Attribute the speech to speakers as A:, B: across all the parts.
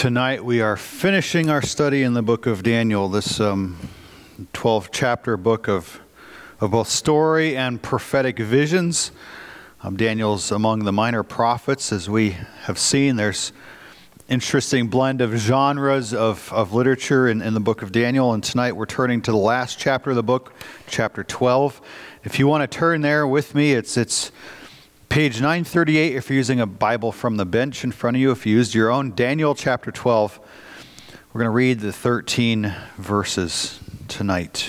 A: Tonight we are finishing our study in the book of Daniel, this 12-chapter book of both story and prophetic visions. Daniel's among the minor prophets, as we have seen. There's interesting blend of genres of literature in the book of Daniel, and tonight we're turning to the last chapter of the book, chapter 12. If you want to turn there with me, it's page 938 if you're using a Bible from the bench in front of you. If you used your own, Daniel chapter 12. We're going to read the 13 verses tonight.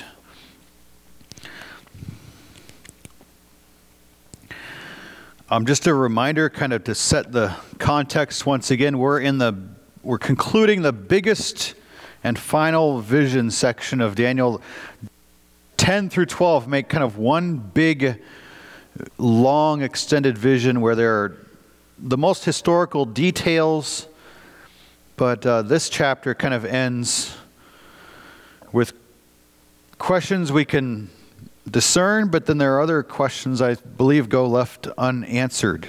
A: Just a reminder, kind of to set the context once again, we're concluding the biggest and final vision section of Daniel. 10 through 12 make kind of one big, long, extended vision where there are the most historical details, but this chapter kind of ends with questions we can discern, but then there are other questions I believe go left unanswered.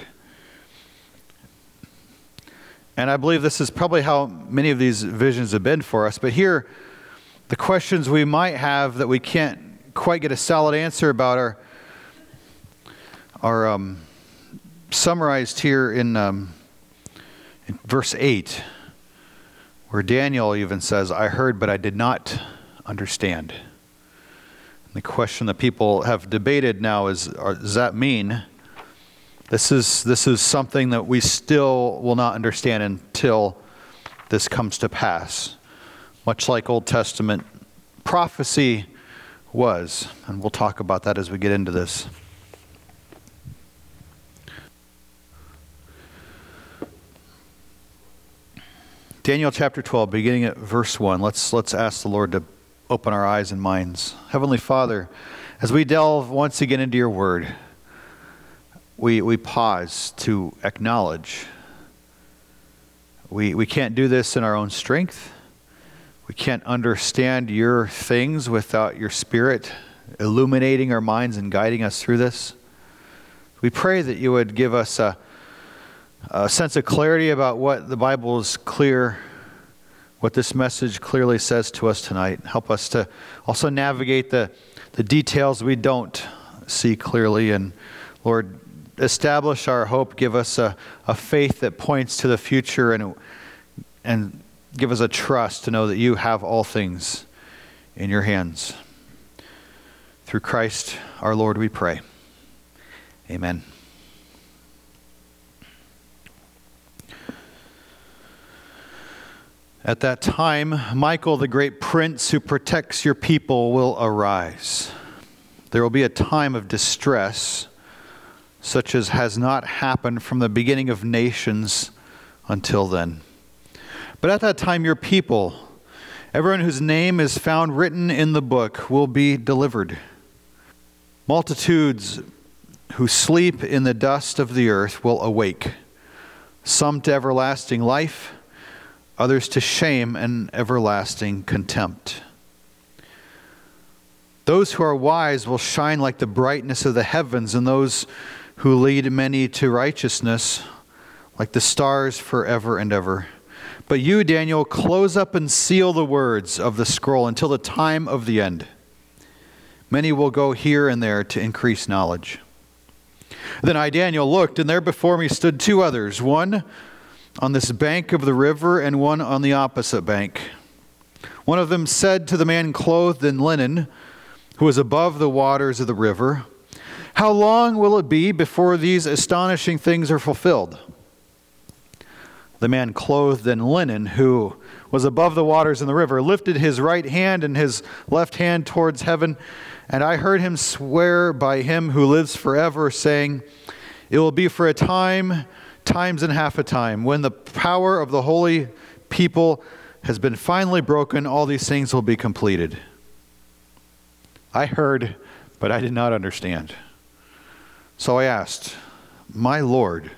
A: And I believe this is probably how many of these visions have been for us. But here, the questions we might have that we can't quite get a solid answer about are summarized here in verse 8, where Daniel even says, "I heard, but I did not understand." And the question that people have debated now is, does that mean this is something that we still will not understand until this comes to pass, much like Old Testament prophecy was? And we'll talk about that as we get into this. Daniel chapter 12, beginning at verse 1. Let's ask the Lord to open our eyes and minds. Heavenly Father, as we delve once again into your word, we pause to acknowledge we can't do this in our own strength. We can't understand your things without your Spirit illuminating our minds and guiding us through this. We pray that you would give us a sense of clarity about what the Bible is clear, what this message clearly says to us tonight. Help us to also navigate the details we don't see clearly. And Lord, establish our hope. Give us a faith that points to the future, and give us a trust to know that you have all things in your hands. Through Christ our Lord we pray. Amen. At that time, Michael, the great prince who protects your people, will arise. There will be a time of distress, such as has not happened from the beginning of nations until then. But at that time, your people, everyone whose name is found written in the book, will be delivered. Multitudes who sleep in the dust of the earth will awake, some to everlasting life, others to shame and everlasting contempt. Those who are wise will shine like the brightness of the heavens, and those who lead many to righteousness like the stars forever and ever. But you, Daniel, close up and seal the words of the scroll until the time of the end. Many will go here and there to increase knowledge. Then I, Daniel, looked, and there before me stood two others, one on this bank of the river and one on the opposite bank. One of them said to the man clothed in linen, who was above the waters of the river, "How long will it be before these astonishing things are fulfilled?" The man clothed in linen, who was above the waters in the river, lifted his right hand and his left hand towards heaven, and I heard him swear by him who lives forever, saying, "It will be for a time, times and half a time. When the power of the holy people has been finally broken, all these things will be completed." I heard, but I did not understand. So I asked, "My Lord,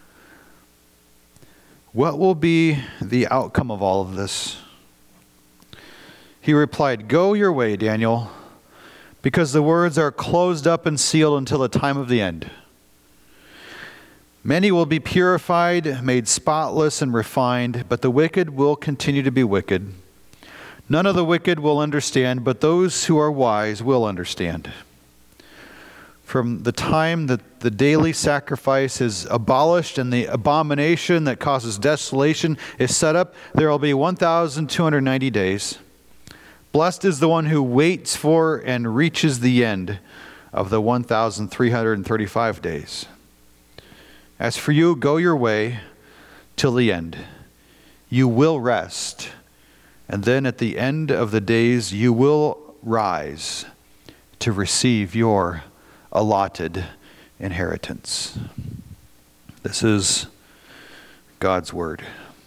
A: what will be the outcome of all of this?" He replied, "Go your way, Daniel, because the words are closed up and sealed until the time of the end. Many will be purified, made spotless and refined, but the wicked will continue to be wicked. None of the wicked will understand, but those who are wise will understand. From the time that the daily sacrifice is abolished and the abomination that causes desolation is set up, there will be 1,290 days. Blessed is the one who waits for and reaches the end of the 1,335 days. As for you, go your way till the end. You will rest, and then at the end of the days you will rise to receive your allotted inheritance. This is God's word.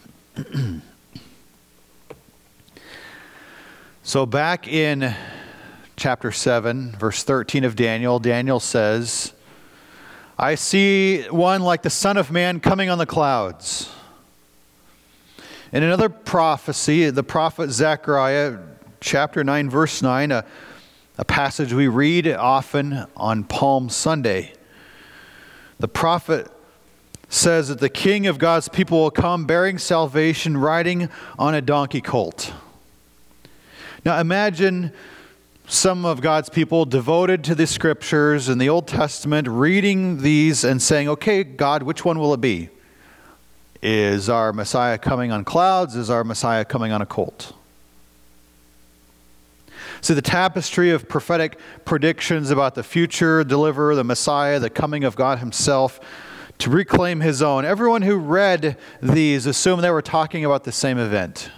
A: So back in chapter 7, verse 13 of Daniel, Daniel says, I see one like the Son of Man coming on the clouds. In another prophecy, the prophet Zechariah, chapter 9, verse 9, a passage we read often on Palm Sunday. The prophet says that the King of God's people will come bearing salvation, riding on a donkey colt. Now imagine some of God's people devoted to the scriptures in the Old Testament, reading these and saying, okay, God, which one will it be? Is our Messiah coming on clouds? Is our Messiah coming on a colt? See, the tapestry of prophetic predictions about the future deliverer, the Messiah, the coming of God himself to reclaim his own. Everyone who read these assumed they were talking about the same event.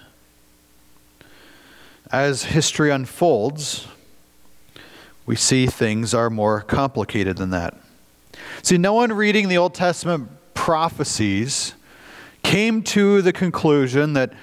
A: As history unfolds, we see things are more complicated than that. See, no one reading the Old Testament prophecies came to the conclusion that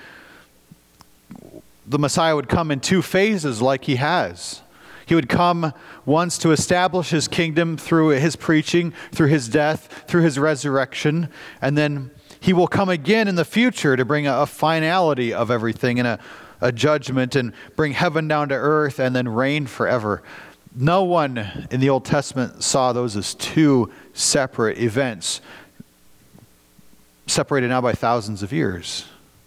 A: the Messiah would come in two phases like he has. He would come once to establish his kingdom through his preaching, through his death, through his resurrection, and then he will come again in the future to bring a finality of everything and a judgment and bring heaven down to earth and then reign forever. No one in the Old Testament saw those as two separate events, separated now by thousands of years.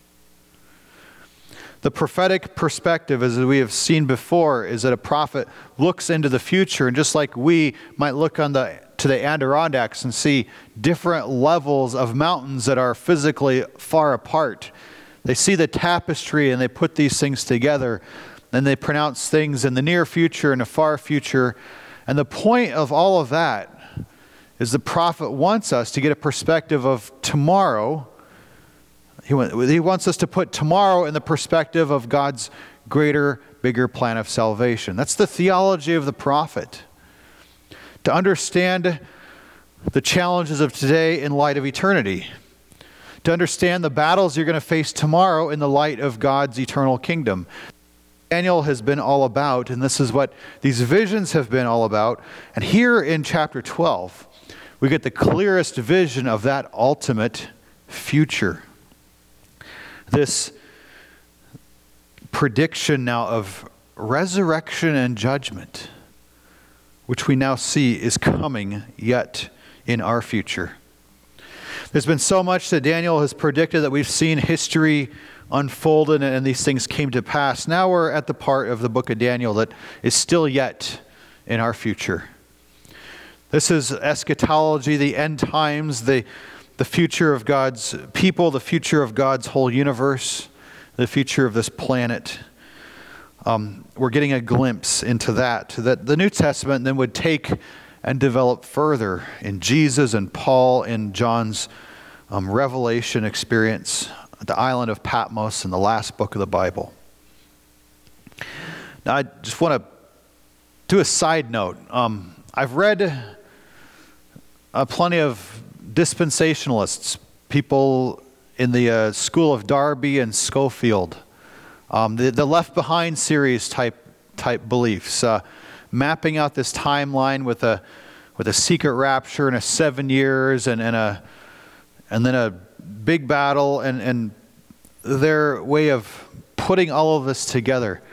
A: The prophetic perspective, as we have seen before, is that a prophet looks into the future, and just like we might look to the Adirondacks and see different levels of mountains that are physically far apart, they see the tapestry and they put these things together. Then they pronounce things in the near future and the far future. And the point of all of that is the prophet wants us to get a perspective of tomorrow. He wants us to put tomorrow in the perspective of God's greater, bigger plan of salvation. That's the theology of the prophet. To understand the challenges of today in light of eternity. To understand the battles you're going to face tomorrow in the light of God's eternal kingdom. Daniel has been all about, and this is what these visions have been all about. And here in chapter 12, we get the clearest vision of that ultimate future. This prediction now of resurrection and judgment, which we now see is coming yet in our future. There's been so much that Daniel has predicted that we've seen history unfolded and these things came to pass. Now we're at the part of the book of Daniel that is still yet in our future. This is eschatology, the end times, the future of God's people, the future of God's whole universe, the future of this planet. We're getting a glimpse into that the New Testament then would take and develop further in Jesus and Paul in John's revelation experience at the island of Patmos in the last book of the Bible. Now, I just want to do a side note. I've read plenty of dispensationalists, people in the school of Darby and Schofield, the Left Behind series type beliefs, mapping out this timeline with a secret rapture and 7 years and then a big battle and their way of putting all of this together.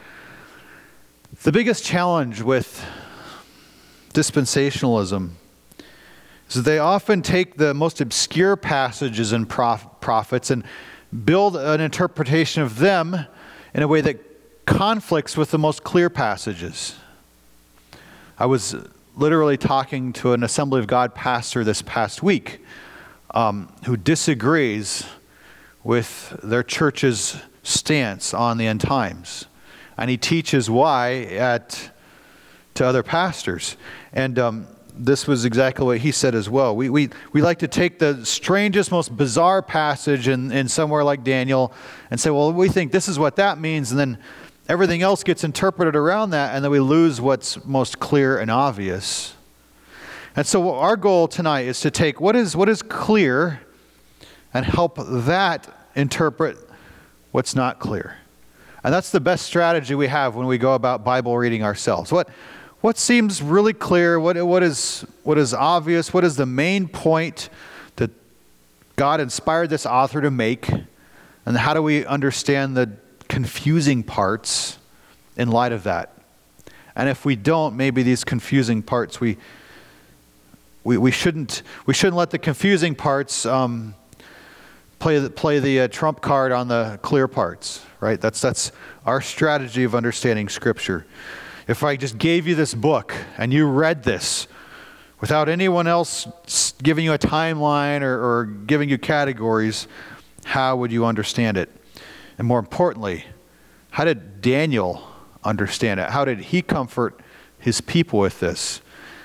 A: The biggest challenge with dispensationalism So they often take the most obscure passages in prophets and build an interpretation of them in a way that conflicts with the most clear passages. I was literally talking to an Assembly of God pastor this past week who disagrees with their church's stance on the end times. And he teaches why to other pastors. And this was exactly what he said as well. We like to take the strangest, most bizarre passage in somewhere like Daniel and say, well, we think this is what that means, and then everything else gets interpreted around that, and then we lose what's most clear and obvious. And so our goal tonight is to take what is clear and help that interpret what's not clear. And that's the best strategy we have when we go about Bible reading ourselves. What seems really clear, what is obvious, what is the main point that God inspired this author to make, and how do we understand the confusing parts in light of that? And if we don't, maybe these confusing parts, we shouldn't let the confusing parts play the trump card on the clear parts, right? That's our strategy of understanding Scripture. If I just gave you this book and you read this without anyone else giving you a timeline or giving you categories, how would you understand it? And more importantly, how did Daniel understand it? How did he comfort his people with this?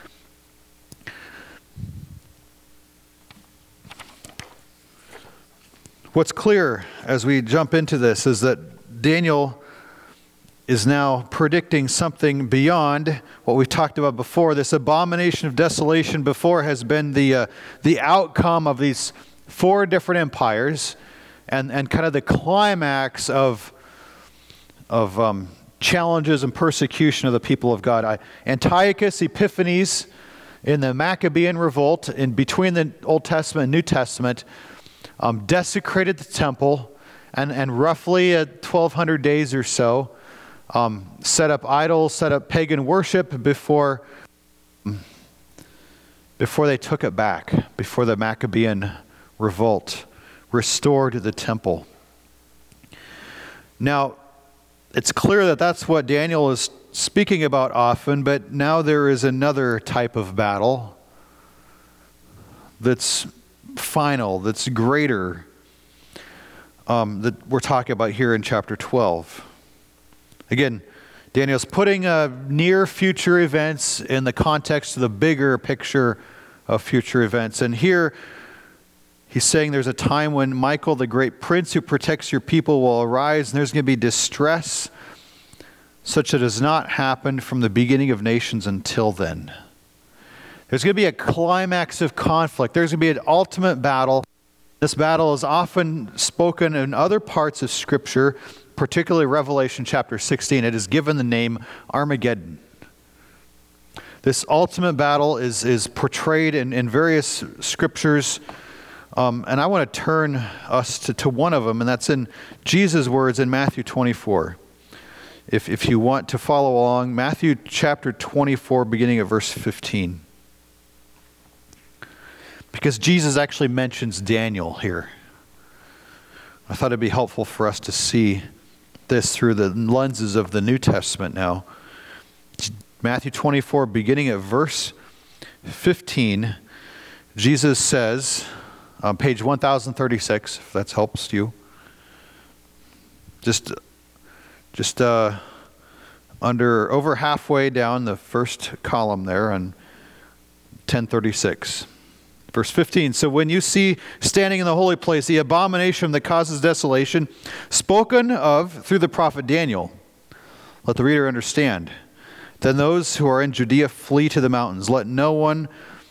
A: What's clear as we jump into this is that Daniel is now predicting something beyond what we've talked about before. This abomination of desolation before has been the outcome of these 4 different empires and kind of the climax of challenges and persecution of the people of God. Antiochus Epiphanes in the Maccabean revolt in between the Old Testament and New Testament desecrated the temple and roughly at 1200 days or so set up idols, set up pagan worship before they took it back, before the Maccabean revolt restored the temple. Now, it's clear that that's what Daniel is speaking about often, but now there is another type of battle that's final, that's greater, that we're talking about here in chapter 12. Again, Daniel's putting near future events in the context of the bigger picture of future events. And here he's saying there's a time when Michael, the great prince who protects your people, will arise, and there's going to be distress such that has not happened from the beginning of nations until then. There's going to be a climax of conflict. There's going to be an ultimate battle. This battle is often spoken in other parts of Scripture, particularly Revelation chapter 16. It is given the name Armageddon. This ultimate battle is portrayed in various scriptures, and I want to turn us to one of them, and that's in Jesus' words in Matthew 24. If you want to follow along, Matthew chapter 24, beginning at verse 15. Because Jesus actually mentions Daniel here. I thought it'd be helpful for us to see this through the lenses of the New Testament now. Matthew 24, beginning at verse 15, Jesus says, on page 1036, if that helps you, just over halfway down the first column there on 1036. Verse 15, so when you see standing in the holy place the abomination that causes desolation, spoken of through the prophet Daniel, let the reader understand. Then those who are in Judea flee to the mountains. Let no one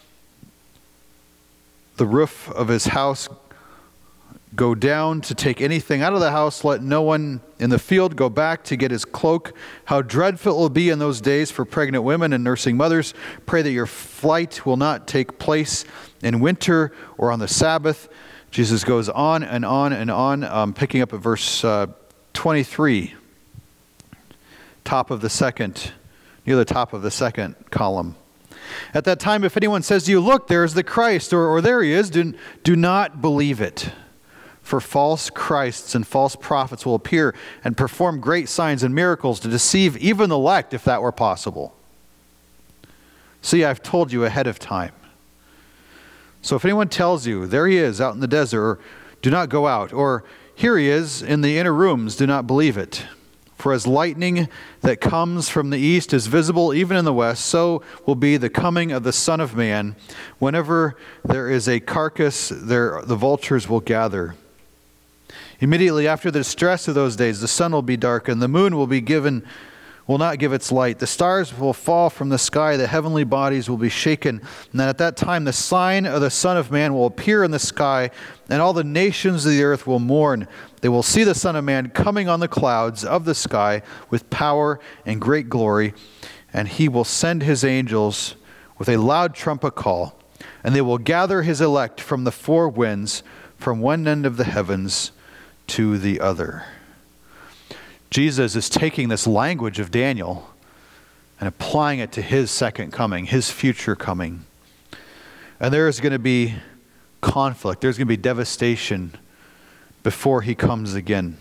A: the roof of his house go down to take anything out of the house. Let no one in the field go back to get his cloak. How dreadful it will be in those days for pregnant women and nursing mothers. Pray that your flight will not take place in winter or on the Sabbath. Jesus goes on and on and on, picking up at verse 23, near the top of the second column. At that time, if anyone says to you, look, there's the Christ, or there he is, do not believe it. For false Christs and false prophets will appear and perform great signs and miracles to deceive even the elect, if that were possible. See, I've told you ahead of time. So if anyone tells you, there he is out in the desert, or do not go out, or here he is in the inner rooms, do not believe it. For as lightning that comes from the east is visible even in the west, so will be the coming of the Son of Man. Whenever there is a carcass, there the vultures will gather. Immediately after the distress of those days, the sun will be darkened, the moon will not give its light. The stars will fall from the sky, the heavenly bodies will be shaken. And then at that time the sign of the Son of Man will appear in the sky, and all the nations of the earth will mourn. They will see the Son of Man coming on the clouds of the sky with power and great glory, and he will send his angels with a loud trumpet call, and they will gather his elect from the four winds, from one end of the heavens to the other. Jesus is taking this language of Daniel and applying it to his second coming, his future coming. And there is going to be conflict. There's going to be devastation before he comes again.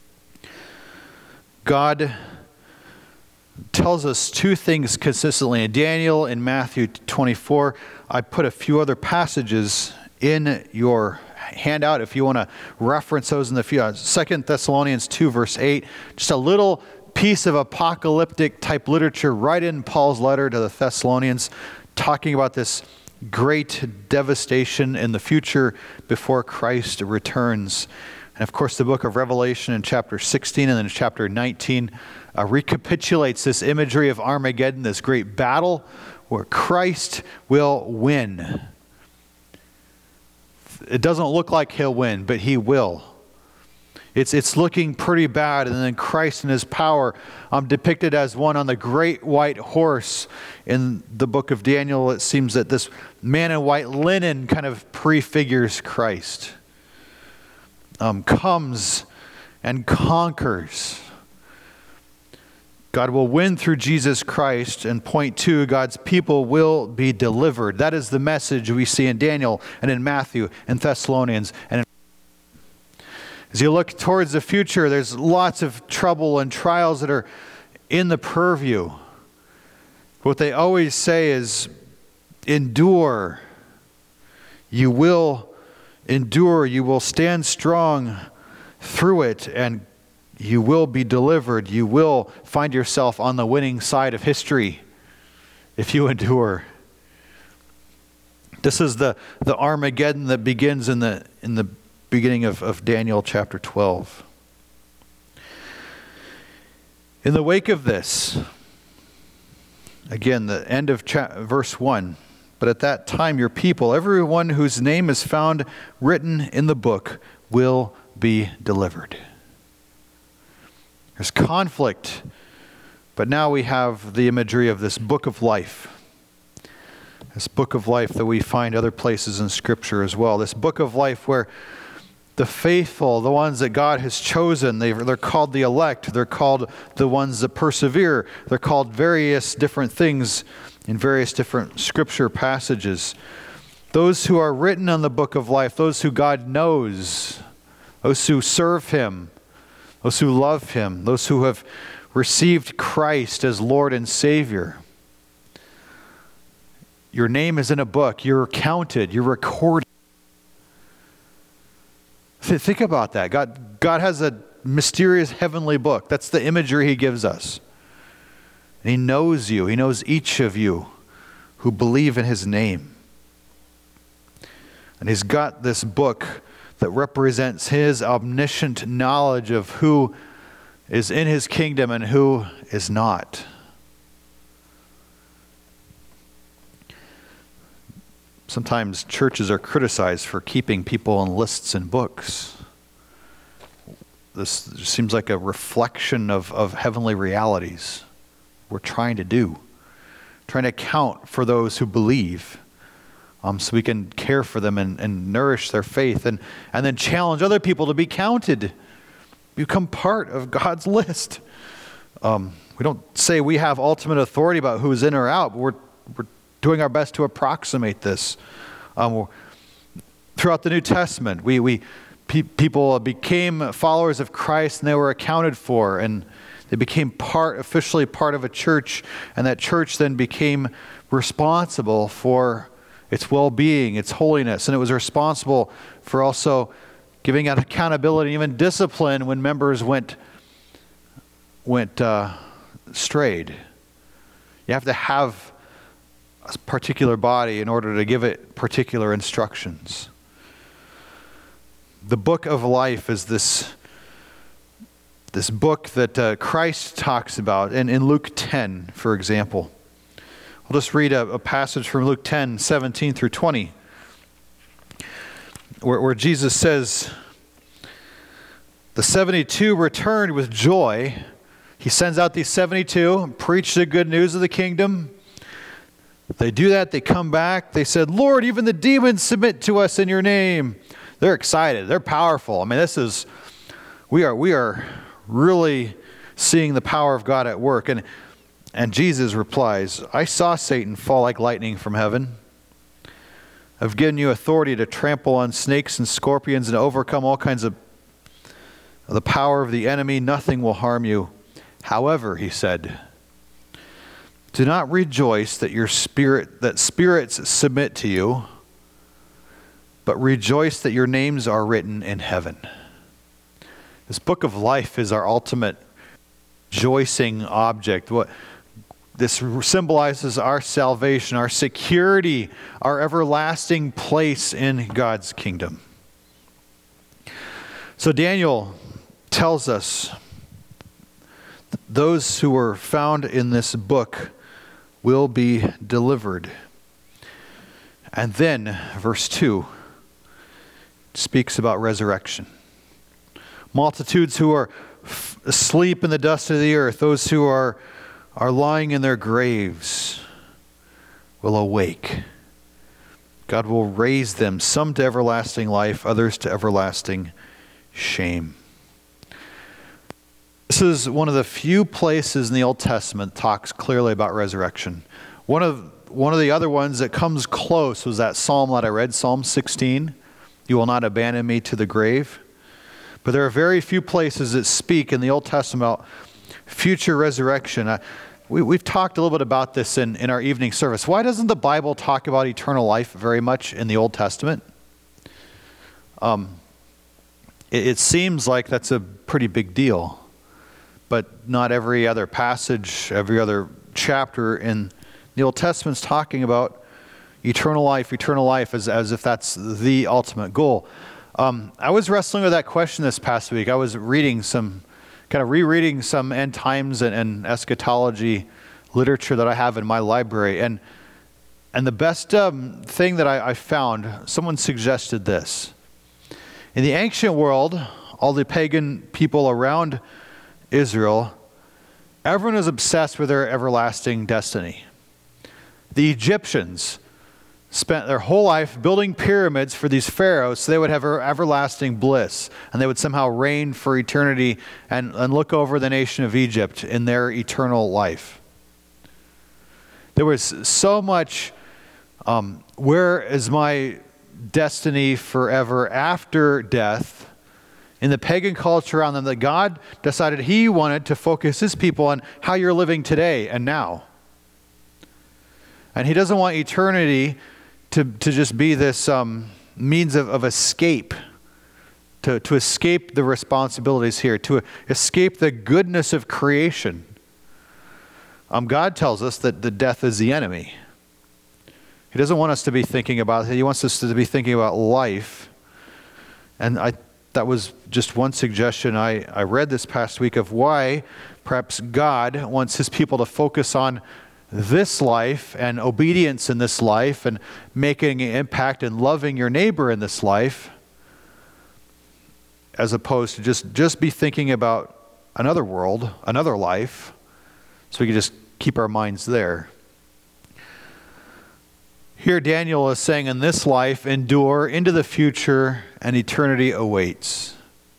A: God tells us two things consistently. In Daniel, in Matthew 24, I put a few other passages in your handout if you want to reference those in the future. 2 Thessalonians 2 verse 8, just a little piece of apocalyptic type literature right in Paul's letter to the Thessalonians, talking about this great devastation in the future before Christ returns. And of course the book of Revelation in chapter 16 and then chapter 19 recapitulates this imagery of Armageddon, this great battle where Christ will win. It doesn't look like he'll win, but he will. It's looking pretty bad, and then Christ in his power depicted as one on the great white horse. In the book of Daniel, it seems that this man in white linen kind of prefigures Christ. Comes and conquers. God will win through Jesus Christ, and point two, God's people will be delivered. That is the message we see in Daniel and in Matthew and Thessalonians. And as you look towards the future, there's lots of trouble and trials that are in the purview. What they always say is, endure. You will endure. You will stand strong through it, and you will be delivered. You will find yourself on the winning side of history if you endure. This is the Armageddon that begins in the beginning of Daniel chapter 12. In the wake of this, again, the end of verse 1, but at that time your people, everyone whose name is found written in the book, will be delivered. There's conflict, but now we have the imagery of this book of life. This book of life that we find other places in Scripture as well. This book of life where the faithful, the ones that God has chosen, they're called the elect. They're called the ones that persevere. They're called various different things in various different Scripture passages. Those who are written on the book of life, those who God knows, those who serve Him, those who love Him, those who have received Christ as Lord and Savior. Your name is in a book. You're counted. You're recorded. Think about that. God has a mysterious heavenly book. That's the imagery He gives us. And He knows you. He knows each of you who believe in His name. And He's got this book that represents His omniscient knowledge of who is in His kingdom and who is not. Sometimes churches are criticized for keeping people on lists and books. This seems like a reflection of heavenly realities we're trying to do. Trying to account for those who believe. So we can care for them and nourish their faith and then challenge other people to be counted. Become part of God's list. We don't say we have ultimate authority about who's in or out, but we're doing our best to approximate this. Throughout the New Testament, people became followers of Christ, and they were accounted for, and they became officially part of a church, and that church then became responsible for its well-being, its holiness, and it was responsible for also giving out accountability, even discipline when members went strayed. You have to have a particular body in order to give it particular instructions. The book of life is this book that Christ talks about in Luke 10, for example. We'll just read a passage from Luke 10, 17 through 20, where Jesus says, "The 72 returned with joy." He sends out these 72, preach the good news of the kingdom. They do that, they come back, they said, "Lord, even the demons submit to us in your name." They're excited, they're powerful. I mean, we are really seeing the power of God at work. And Jesus replies, "I saw Satan fall like lightning from heaven. I've given you authority to trample on snakes and scorpions and overcome all kinds of the power of the enemy. Nothing will harm you. However," he said, "do not rejoice that spirits submit to you, but rejoice that your names are written in heaven." This book of life is our ultimate rejoicing object. This symbolizes our salvation, our security, our everlasting place in God's kingdom. So Daniel tells us those who were found in this book will be delivered. And then, verse 2 speaks about resurrection. Multitudes who are asleep in the dust of the earth, those who are lying in their graves, will awake. God will raise them, some to everlasting life, others to everlasting shame. This is one of the few places in the Old Testament that talks clearly about resurrection. One of the other ones that comes close was that psalm that I read, Psalm 16. "You will not abandon me to the grave." But there are very few places that speak in the Old Testament about future resurrection. We've talked a little bit about this in our evening service. Why doesn't the Bible talk about eternal life very much in the Old Testament? It seems like that's a pretty big deal. But not every other passage, every other chapter in the Old Testament is talking about eternal life as if that's the ultimate goal. I was wrestling with that question this past week. I was rereading some end times and eschatology literature that I have in my library. And the best thing that I found, someone suggested this. In the ancient world, all the pagan people around Israel, everyone was obsessed with their everlasting destiny. The Egyptians spent their whole life building pyramids for these pharaohs so they would have everlasting bliss, and they would somehow reign for eternity and look over the nation of Egypt in their eternal life. There was so much, where is my destiny forever after death, in the pagan culture around them, that God decided he wanted to focus his people on how you're living today and now. And he doesn't want eternity to just be this means of escape, to escape the responsibilities here, to escape the goodness of creation. God tells us that the death is the enemy. He doesn't want us to be thinking about it. He wants us to be thinking about life. And that was just one suggestion I read this past week of why perhaps God wants his people to focus on this life and obedience in this life and making an impact and loving your neighbor in this life, as opposed to just be thinking about another world, another life, so we can just keep our minds there. Here Daniel is saying, in this life, endure into the future, and eternity awaits.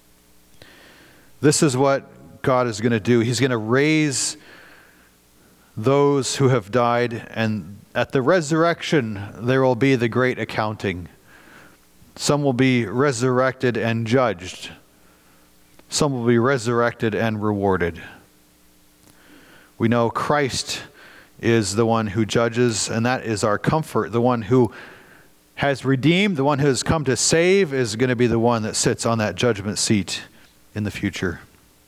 A: This is what God is going to do. He's going to raise those who have died, and at the resurrection there will be the great accounting. Some will be resurrected and judged. Some will be resurrected and rewarded. We know Christ is the one who judges, and that is our comfort. The one who has redeemed, the one who has come to save, is going to be the one that sits on that judgment seat in the future.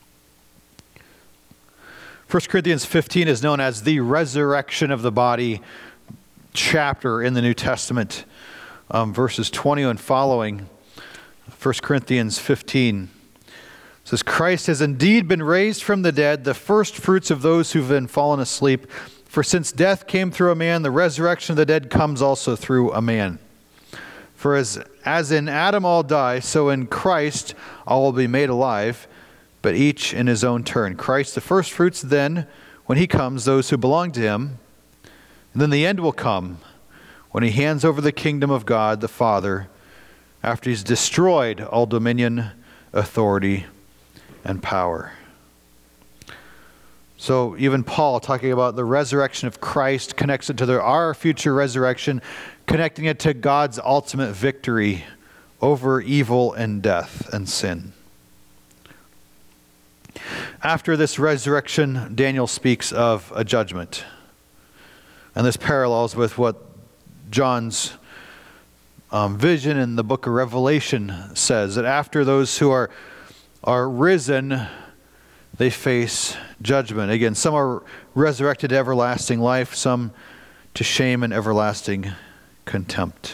A: 1 Corinthians 15 is known as the resurrection of the body chapter in the New Testament. Verses 20 and following, 1 Corinthians 15 says, Christ has indeed been raised from the dead, the first fruits of those who've been fallen asleep. For since death came through a man, the resurrection of the dead comes also through a man. For as in Adam all die, so in Christ all will be made alive, but each in his own turn. Christ the first fruits, then, when he comes, those who belong to him. And then the end will come, when he hands over the kingdom of God the Father, after he's destroyed all dominion, authority, and power. So even Paul, talking about the resurrection of Christ, connects it to our future resurrection, connecting it to God's ultimate victory over evil and death and sin. After this resurrection, Daniel speaks of a judgment. And this parallels with what John's vision in the book of Revelation says, that after those who are risen, they face judgment. Again, some are resurrected to everlasting life, some to shame and everlasting contempt.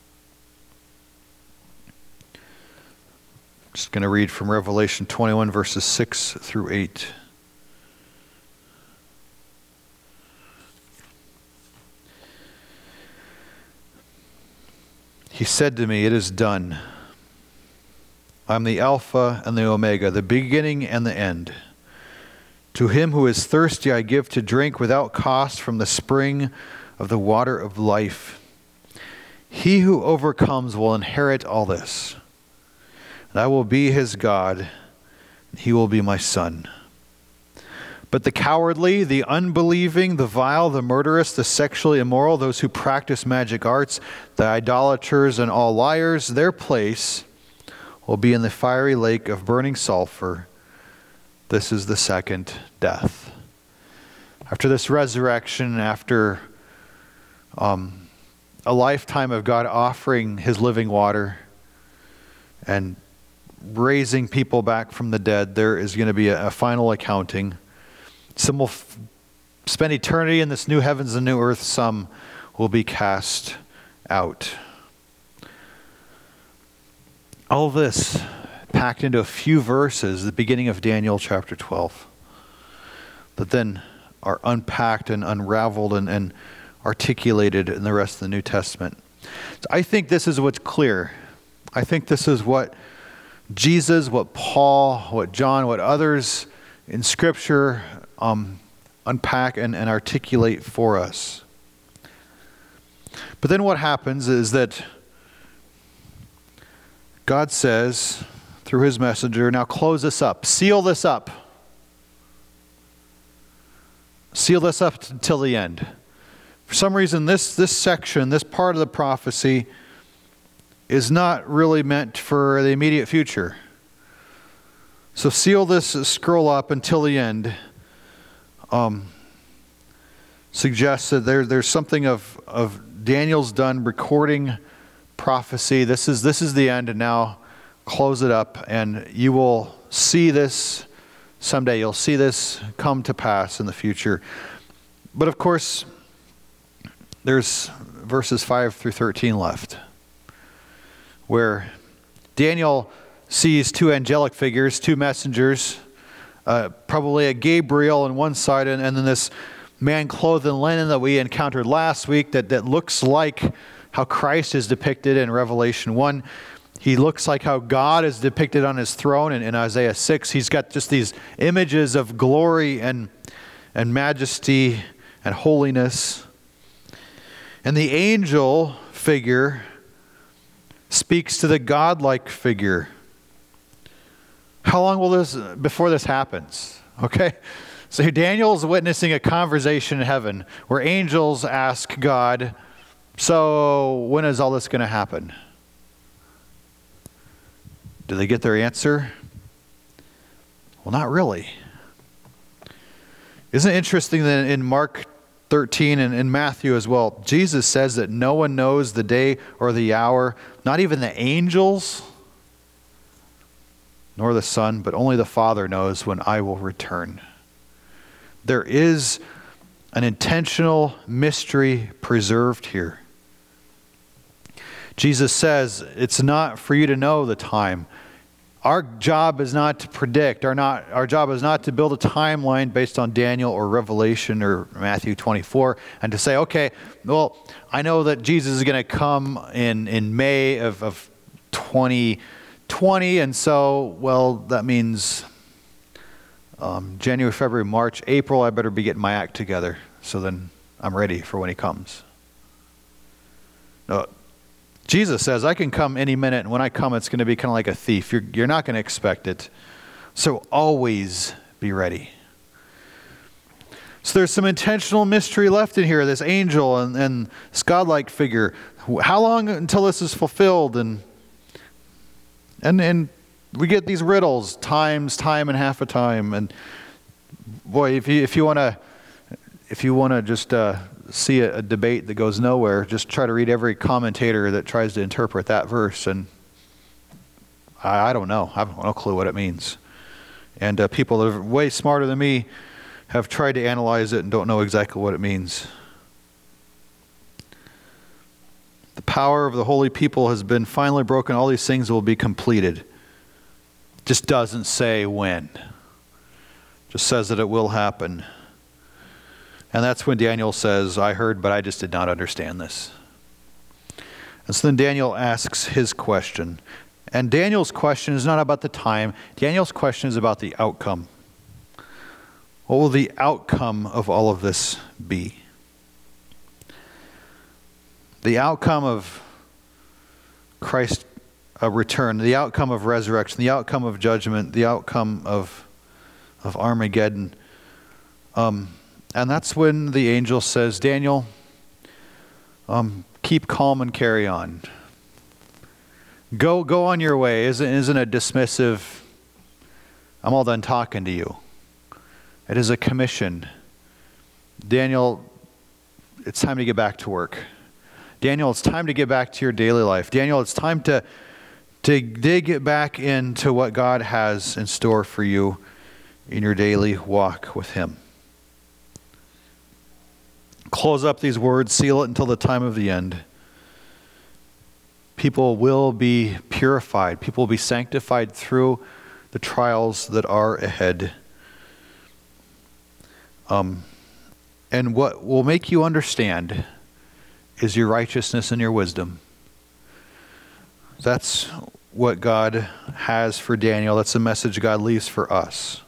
A: I'm just going to read from Revelation 21, verses 6 through 8. He said to me, "It is done. I am the Alpha and the Omega, the beginning and the end. To him who is thirsty I give to drink without cost from the spring of the water of life. He who overcomes will inherit all this. And I will be his God, and he will be my son. But the cowardly, the unbelieving, the vile, the murderous, the sexually immoral, those who practice magic arts, the idolaters, and all liars, their place will be in the fiery lake of burning sulfur. This is the second death." After this resurrection, after a lifetime of God offering his living water and raising people back from the dead, there is going to be a final accounting. Some will spend eternity in this new heavens and new earth. Some will be cast out. All this packed into a few verses, the beginning of Daniel chapter 12, that then are unpacked and unraveled and articulated in the rest of the New Testament. So I think this is what's clear. I think this is what Jesus, what Paul, what John, what others in Scripture unpack and articulate for us. But then what happens is that God says, through his messenger, now close this up, seal this up. Seal this up till the end. For some reason, this section, this part of the prophecy, is not really meant for the immediate future. So seal this scroll up until the end. Suggests that there's something of Daniel's done recording prophecy. This is the end, and now close it up, and you will see this someday. You'll see this come to pass in the future. But of course, there's verses 5 through 13 left, where Daniel sees two angelic figures, two messengers, probably a Gabriel on one side, and then this man clothed in linen that we encountered last week that looks like how Christ is depicted in Revelation 1. He looks like how God is depicted on his throne in Isaiah 6. He's got just these images of glory and majesty and holiness. And the angel figure speaks to the godlike figure. How long will before this happens? Okay? So Daniel's witnessing a conversation in heaven where angels ask God, so when is all this going to happen? Do they get their answer? Well, not really. Isn't it interesting that in Mark 13 and in Matthew as well, Jesus says that no one knows the day or the hour, not even the angels, nor the Son, but only the Father knows when I will return. There is an intentional mystery preserved here. Jesus says it's not for you to know the time. Our job is not to predict. Our job is not to build a timeline based on Daniel or Revelation or Matthew 24 and to say, okay, well, I know that Jesus is going to come in May of 2020, and so, well, that means January, February, March, April, I better be getting my act together so then I'm ready for when he comes. No. Jesus says, I can come any minute, and when I come, it's going to be kind of like a thief. You're not going to expect it. So always be ready. So there's some intentional mystery left in here, this angel and this godlike figure. How long until this is fulfilled? And we get these riddles, time and half a time. And boy, if you want to just see a debate that goes nowhere, just try to read every commentator that tries to interpret that verse, and I don't know. I have no clue what it means. And people that are way smarter than me have tried to analyze it and don't know exactly what it means. The power of the holy people has been finally broken. All these things will be completed. Just doesn't say when. Just says that it will happen. And that's when Daniel says, I heard, but I just did not understand this. And so then Daniel asks his question. And Daniel's question is not about the time. Daniel's question is about the outcome. What will the outcome of all of this be? The outcome of Christ's return, the outcome of resurrection, the outcome of judgment, the outcome of Armageddon. And that's when the angel says, Daniel, keep calm and carry on. Go on your way. Isn't it dismissive? I'm all done talking to you. It is a commission. Daniel, it's time to get back to work. Daniel, it's time to get back to your daily life. Daniel, it's time to dig back into what God has in store for you in your daily walk with Him. Close up these words, seal it until the time of the end. People will be purified. People will be sanctified through the trials that are ahead. And what will make you understand is your righteousness and your wisdom. That's what God has for Daniel. That's the message God leaves for us.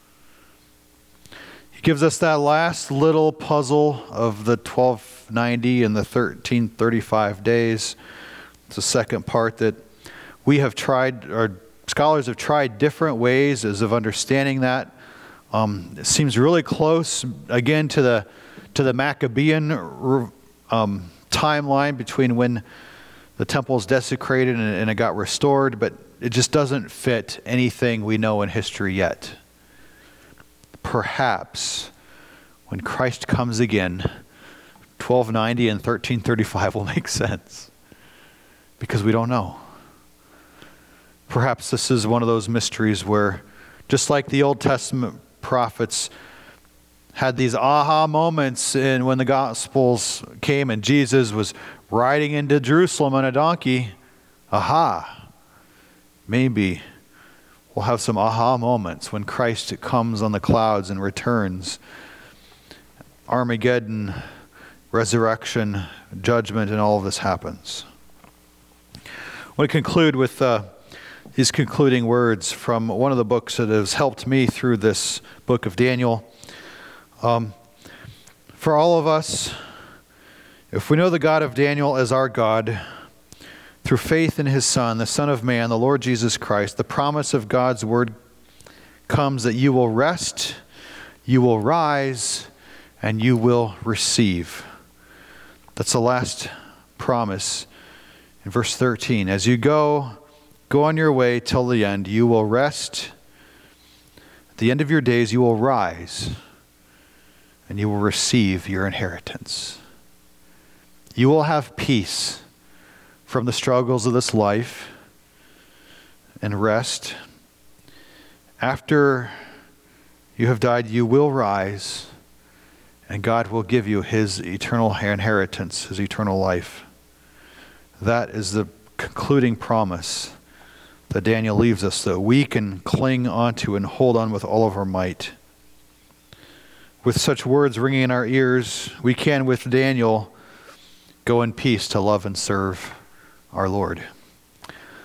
A: He gives us that last little puzzle of the 1290 and the 1335 days. It's the second part that we have tried, or scholars have tried different ways as of understanding that. It seems really close, again, to the Maccabean timeline between when the temple was desecrated and it got restored, but it just doesn't fit anything we know in history yet. Perhaps when Christ comes again, 1290 and 1335 will make sense, because we don't know. Perhaps this is one of those mysteries where, just like the Old Testament prophets had these aha moments when the Gospels came and Jesus was riding into Jerusalem on a donkey. Aha! Maybe we'll have some aha moments when Christ comes on the clouds and returns. Armageddon, resurrection, judgment, and all of this happens. I want to conclude with these concluding words from one of the books that has helped me through this book of Daniel. For all of us, if we know the God of Daniel as our God, through faith in His Son, the Son of Man, the Lord Jesus Christ, the promise of God's word comes that you will rest, you will rise and you will receive. That's the last promise in verse 13. As you go on your way till the end, you will rest. At the end of your days, you will rise and you will receive your inheritance. You will have peace from the struggles of this life and rest. After you have died, you will rise, and God will give you his eternal inheritance, his eternal life. That is the concluding promise that Daniel leaves us, that we can cling onto and hold on with all of our might. With such words ringing in our ears, we can, with Daniel, go in peace to love and serve our Lord.